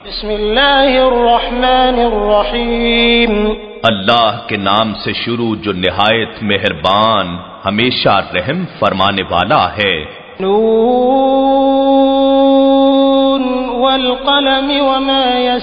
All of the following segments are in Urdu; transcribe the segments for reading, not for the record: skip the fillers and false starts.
بسم اللہ الرحمن الرحیم اللہ کے نام سے شروع جو نہایت مہربان ہمیشہ رحم فرمانے والا ہے۔ نون والقلم وما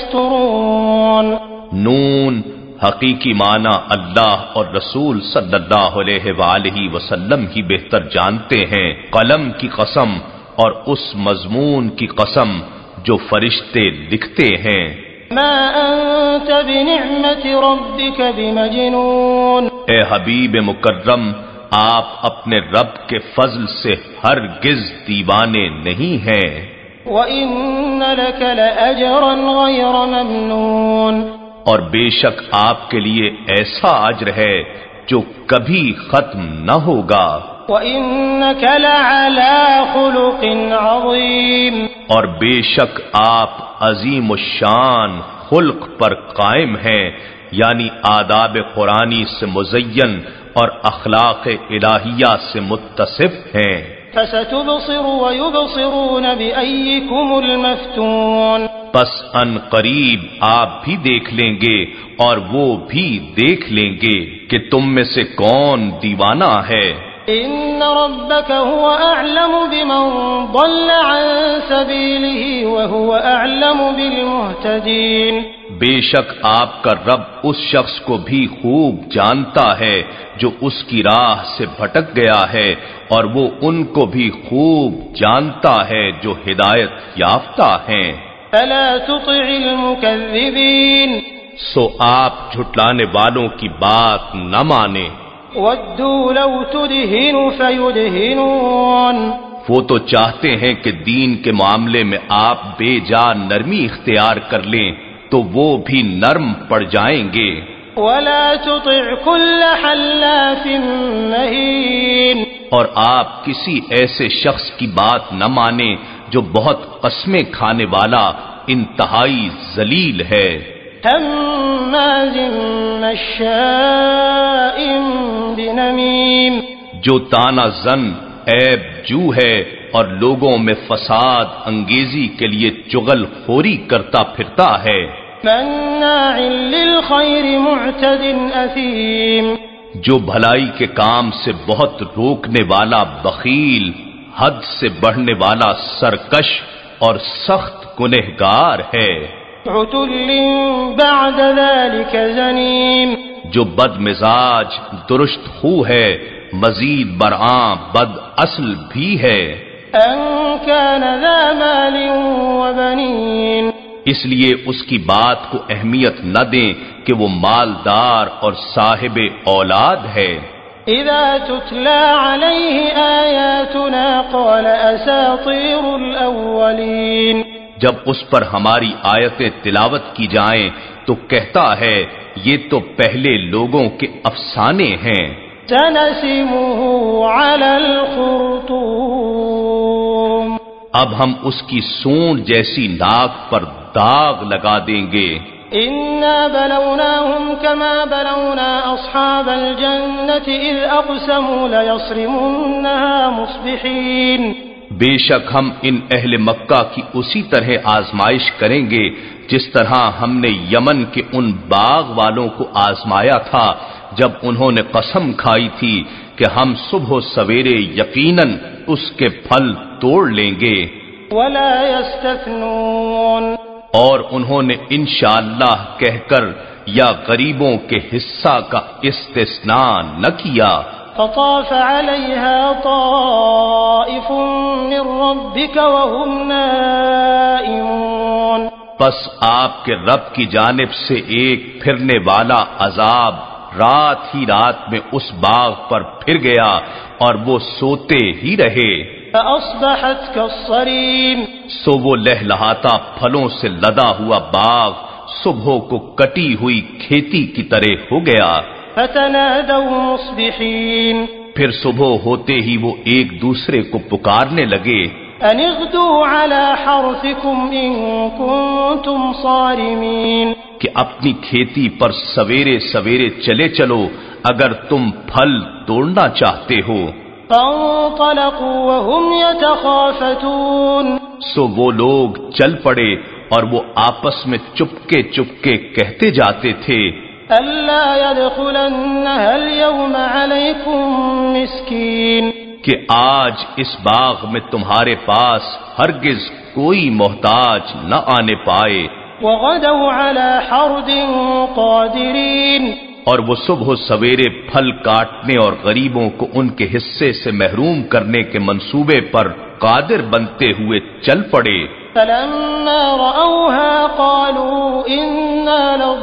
یسطرون۔ نون حقیقی معنی اللہ اور رسول صلی اللہ علیہ وآلہ وسلم ہی بہتر جانتے ہیں۔ قلم کی قسم اور اس مضمون کی قسم جو فرشتے لکھتے ہیں۔ ما انت بنعمت ربک بمجنون۔ اے حبیب مکرم، آپ اپنے رب کے فضل سے ہرگز دیوانے نہیں ہیں۔ وَإِنَّ لَكَ لَأَجْرًا غَيْرَ مَمْنُونٍ۔ اور بے شک آپ کے لیے ایسا اجر ہے جو کبھی ختم نہ ہوگا۔ وَإِنَّكَ لَعَلَى خُلُقٍ عَظِيمٍ۔ اور بے شک آپ عظیم الشان خلق پر قائم ہیں، یعنی آداب قرآنی سے مزین اور اخلاق الہیہ سے متصف ہیں۔ فَسَتُبْصِرُ وَيُبْصِرُونَ بِأَيِّكُمُ الْمَفْتُونُ۔ پس ان قریب آپ بھی دیکھ لیں گے اور وہ بھی دیکھ لیں گے کہ تم میں سے کون دیوانہ ہے۔ ان ربك هو اعلم بمن ضل عن سبيله وهو اعلم بالمهتدين۔ بے شک آپ کا رب اس شخص کو بھی خوب جانتا ہے جو اس کی راہ سے بھٹک گیا ہے، اور وہ ان کو بھی خوب جانتا ہے جو ہدایت یافتہ ہیں۔ فلا تطع المكذبين۔ سو آپ جھٹلانے والوں کی بات نہ مانیں۔ ودوا لو تدهن فيدهنون۔ وہ تو چاہتے ہیں کہ دین کے معاملے میں آپ بے جا نرمی اختیار کر لیں تو وہ بھی نرم پڑ جائیں گے۔ ولا تطع كل حلاف مهين۔ اور آپ کسی ایسے شخص کی بات نہ مانیں جو بہت قسمیں کھانے والا انتہائی ذلیل ہے۔ هماز مشاء بنمیم۔ جو تانا زن عیب جو ہے اور لوگوں میں فساد انگیزی کے لیے چغل خوری کرتا پھرتا ہے۔ مناع للخیر معتد اثیم۔ جو بھلائی کے کام سے بہت روکنے والا بخیل، حد سے بڑھنے والا سرکش اور سخت گنہگار ہے۔ عتل بعد ذلك زنیم۔ جو بد مزاج درست خو ہے، مزید برآں بد اصل بھی ہے۔ ان كان ذا مال وبنین۔ اس لیے اس کی بات کو اہمیت نہ دیں کہ وہ مالدار اور صاحب اولاد ہے۔ اذا تتلى عليه آیاتنا قال اساطیر الاولین۔ جب اس پر ہماری آیتیں تلاوت کی جائیں تو کہتا ہے یہ تو پہلے لوگوں کے افسانے ہیں۔ سنسمه على الخرطوم۔ اب ہم اس کی سونڈ جیسی ناک پر داغ لگا دیں گے۔ انا بلوناهم كما بلونا اصحاب الجنة اذ اقسموا ليصرمنها مصبحين۔ بے شک ہم ان اہل مکہ کی اسی طرح آزمائش کریں گے جس طرح ہم نے یمن کے ان باغ والوں کو آزمایا تھا جب انہوں نے قسم کھائی تھی کہ ہم صبح و سویرے یقیناً اس کے پھل توڑ لیں گے۔ ولا يستثنون۔ اور انہوں نے انشاءاللہ کہہ کر یا غریبوں کے حصہ کا استثناء نہ کیا۔ فطاف عليها طائف من ربك وهم نائمون۔ پس آپ کے رب کی جانب سے ایک پھرنے والا عذاب رات ہی رات میں اس باغ پر پھر گیا اور وہ سوتے ہی رہے۔ فأصبحت كالصريم۔ سو وہ لہلہاتا پھلوں سے لدا ہوا باغ صبح کو کٹی ہوئی کھیتی کی طرح ہو گیا۔ فتنادوا مصبحين۔ پھر صبح ہوتے ہی وہ ایک دوسرے کو پکارنے لگے، ان اغدوا على حرثكم ان كنتم صارمين۔ کہ اپنی کھیتی پر سویرے سویرے چلے چلو اگر تم پھل توڑنا چاہتے ہو۔ فانطلقوا وهم يتخافتون۔ سو وہ لوگ چل پڑے اور وہ آپس میں چپکے چپکے کہتے جاتے تھے ألا يدخلنها اليوم عليكم مسكين کہ آج اس باغ میں تمہارے پاس ہرگز کوئی محتاج نہ آنے پائے، وغدوا على حرد قادرين اور وہ صبح سویرے پھل کاٹنے اور غریبوں کو ان کے حصے سے محروم کرنے کے منصوبے پر قادر بنتے ہوئے چل پڑے۔ فلما رأوها قالوا إنا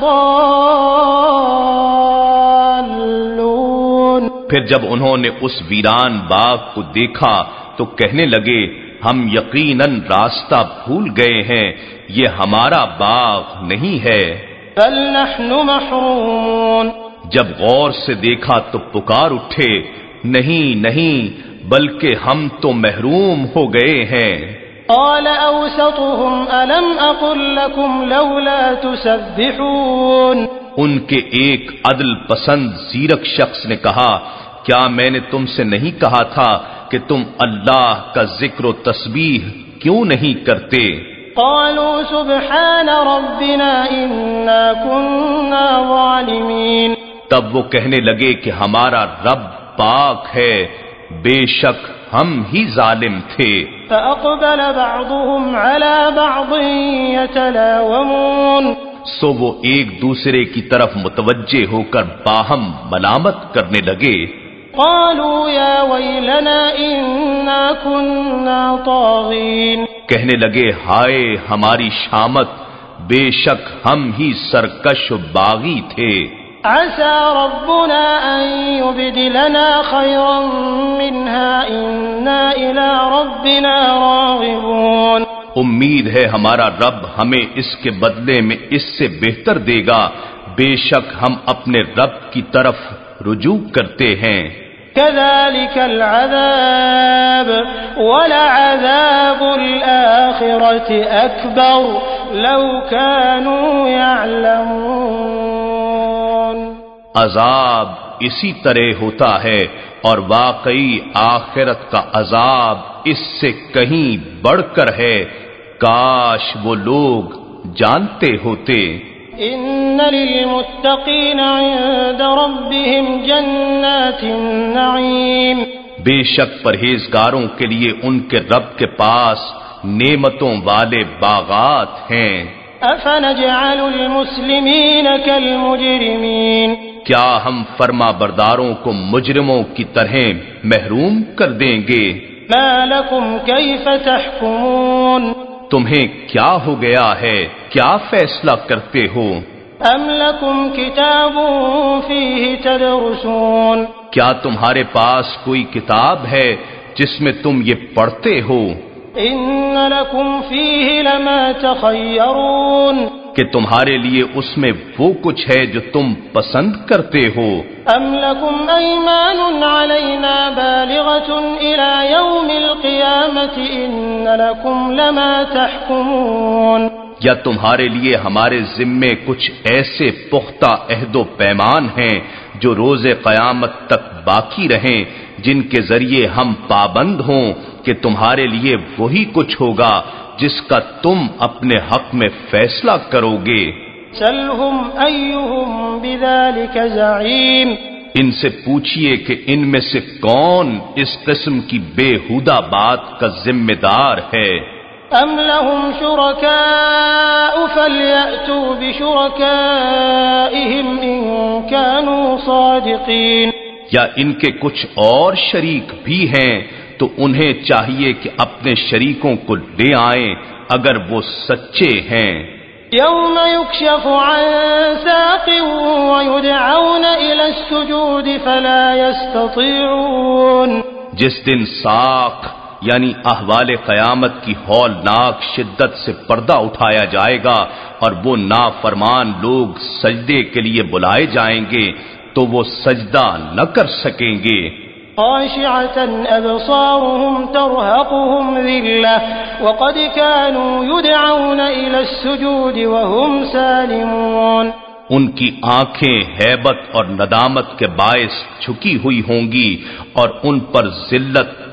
لضالون پھر جب انہوں نے اس ویران باغ کو دیکھا تو کہنے لگے ہم یقیناً راستہ بھول گئے ہیں، یہ ہمارا باغ نہیں ہے۔ بل نحن محرومون جب غور سے دیکھا تو پکار اٹھے نہیں نہیں بلکہ ہم تو محروم ہو گئے ہیں۔ قال أوسطهم ألم أقل لكم لولا تسبحون ان کے ایک عدل پسند زیرک شخص نے کہا کیا میں نے تم سے نہیں کہا تھا کہ تم اللہ کا ذکر و تسبیح کیوں نہیں کرتے؟ قالوا سبحان ربنا إنا كنا ظالمين تب وہ کہنے لگے کہ ہمارا رب پاک ہے، بے شک ہم ہی ظالم تھے۔ فأقبل بعضهم على بعض يتلاومون سو وہ ایک دوسرے کی طرف متوجہ ہو کر باہم ملامت کرنے لگے۔ قالوا يا ويلنا إنا كنا طاغين کہنے لگے ہائے ہماری شامت، بے شک ہم ہی سرکش و باغی تھے۔ عسى ربنا أن يبدلنا خيرا منها إنا إلى ربنا راغبون امید ہے ہمارا رب ہمیں اس کے بدلے میں اس سے بہتر دے گا، بے شک ہم اپنے رب کی طرف رجوع کرتے ہیں۔ كذلك العذاب ولعذاب الآخرة أكبر لو كانوا يعلمون عذاب اسی طرح ہوتا ہے اور واقعی آخرت کا عذاب اس سے کہیں بڑھ کر ہے، کاش وہ لوگ جانتے ہوتے۔ إن للمتقين عند ربهم جنات النعيم بے شک پرہیزگاروں کے لیے ان کے رب کے پاس نعمتوں والے باغات ہیں۔ أفنجعل المسلمين كالمجرمين کیا ہم فرما برداروں کو مجرموں کی طرح محروم کر دیں گے؟ ما لكم كيف تحكمون تمہیں کیا ہو گیا ہے، کیا فیصلہ کرتے ہو؟ أم لكم كتاب فيه تدرسون کیا تمہارے پاس کوئی کتاب ہے جس میں تم یہ پڑھتے ہو؟ إن لكم فيه لما تخيرون کہ تمہارے لیے اس میں وہ کچھ ہے جو تم پسند کرتے ہو؟ أم لكم أيمان علينا بالغة إلى يوم القيامة إن لكم لما تحكمون یا تمہارے لیے ہمارے ذمے کچھ ایسے پختہ عہد و پیمان ہیں جو روز قیامت تک باقی رہیں، جن کے ذریعے ہم پابند ہوں کہ تمہارے لیے وہی کچھ ہوگا جس کا تم اپنے حق میں فیصلہ کرو گے۔ سلهم أيهم بذلك زعيم ان سے پوچھئے کہ ان میں سے کون اس قسم کی بےہودہ بات کا ذمہ دار ہے؟ أم لهم شركاء فليأتوا بشركائهم إن كانوا صادقين یا ان کے کچھ اور شریک بھی ہیں تو انہیں چاہیے کہ اپنے شریکوں کو لے آئیں اگر وہ سچے ہیں۔ يوم يكشف عن ساق ويدعون إلى السجود فلا يستطيعون جس دن ساق یعنی احوال قیامت کی ہولناک شدت سے پردہ اٹھایا جائے گا اور وہ نافرمان لوگ سجدے کے لیے بلائے جائیں گے تو وہ سجدہ نہ کر سکیں گے۔ خاشعة أبصارهم ترهقهم ذلة وقد كانوا يدعون إلى السجود وهم سالمون ان کی آنکھیں ہیبت اور ندامت کے باعث جھکی ہوئی ہوں گی اور ان پر ذلت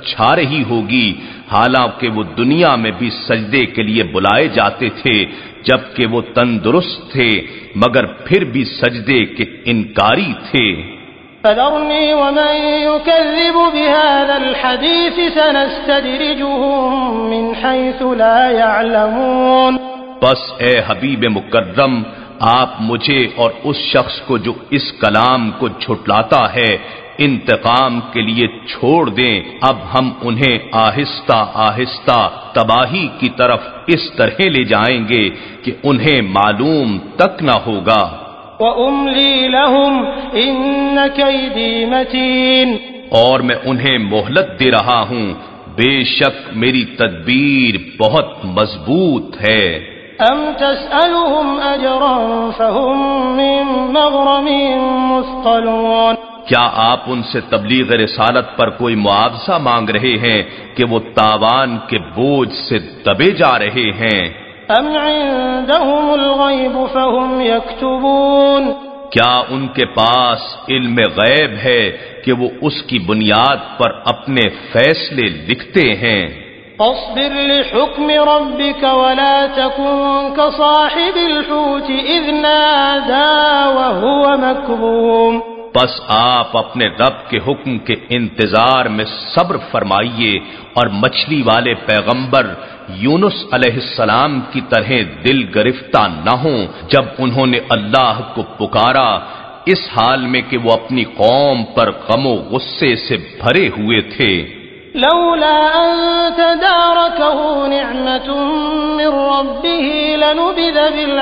چھا رہی ہوگی، حالانکہ وہ دنیا میں بھی سجدے کے لیے بلائے جاتے تھے جبکہ وہ تندرست تھے، مگر پھر بھی سجدے کے انکاری تھے۔ فذرني ومن يكذب بهذا الحديث سنستدرجهم من حيث لا يعلمون۔ بس اے حبیب مکرم، آپ مجھے اور اس شخص کو جو اس کلام کو جھٹلاتا ہے انتقام کے لیے چھوڑ دیں۔ اب ہم انہیں آہستہ آہستہ تباہی کی طرف اس طرح لے جائیں گے کہ انہیں معلوم تک نہ ہوگا۔ وَأُمْلِي لَهُمْ إِنَّ كَيْدِي مَتِينٌ۔ اور میں انہیں مہلت دے رہا ہوں، بے شک میری تدبیر بہت مضبوط ہے۔ أَمْ تَسْأَلُهُمْ أَجْرًا فَهُمْ مِنْ مَغْرَمٍ مُثْقَلُونَ۔ کیا آپ ان سے تبلیغ رسالت پر کوئی معاوضہ مانگ رہے ہیں کہ وہ تاوان کے بوجھ سے دبے جا رہے ہیں؟ أَمْ عِندَهُمُ الْغَيْبُ فَهُمْ يَكْتُبُونَ۔ کیا ان کے پاس علم غیب ہے کہ وہ اس کی بنیاد پر اپنے فیصلے لکھتے ہیں؟ فاصبر لحكم ربك ولا تكن كصاحب الحوت إذ نادى وهو مكظوم۔ بس آپ اپنے رب کے حکم کے انتظار میں صبر فرمائیے اور مچھلی والے پیغمبر یونس علیہ السلام کی طرح دل گرفتہ نہ ہوں جب انہوں نے اللہ کو پکارا اس حال میں کہ وہ اپنی قوم پر غم و غصے سے بھرے ہوئے تھے۔ لولا أن تداركه نعمة من ربه لنبذ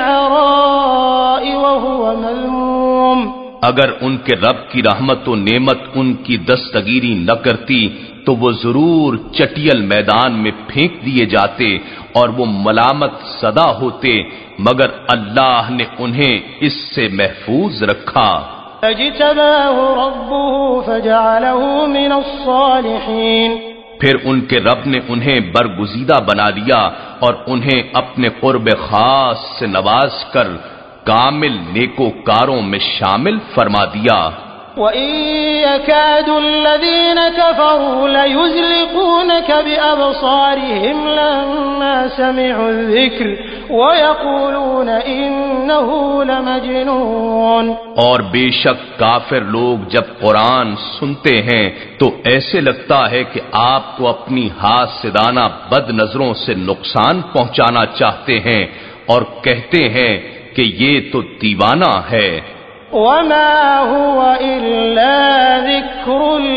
بالعراء وهو مذموم۔ اگر ان کے رب کی رحمت و نعمت ان کی دستگیری نہ کرتی تو وہ ضرور چٹیل میدان میں پھینک دیے جاتے اور وہ ملامت زدہ ہوتے، مگر اللہ نے انہیں اس سے محفوظ رکھا۔ فاجتباه ربه فجعله من الصالحين۔ پھر ان کے رب نے انہیں برگزیدہ بنا دیا اور انہیں اپنے قرب خاص سے نواز کر کامل نیکوکاروں میں شامل فرما دیا۔ وَإِن يَكَادُ الَّذِينَ كَفَرُوا لَيُزْلِقُونَكَ بِأَبْصَارِهِمْ لَمَّا سَمِعُوا الذِّكْرَ وَيَقُولُونَ إِنَّهُ لَمَجْنُونٌ۔ اور بے شک کافر لوگ جب قرآن سنتے ہیں تو ایسے لگتا ہے کہ آپ کو اپنی حاسدانہ بد نظروں سے نقصان پہنچانا چاہتے ہیں اور کہتے ہیں کہ یہ تو دیوانہ ہے۔ وَمَا هُوَ إِلَّا ذِكْرٌ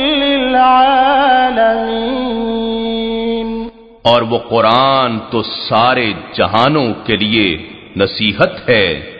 لِّلْعَالَمِينَ۔ اور وہ قرآن تو سارے جہانوں کے لیے نصیحت ہے۔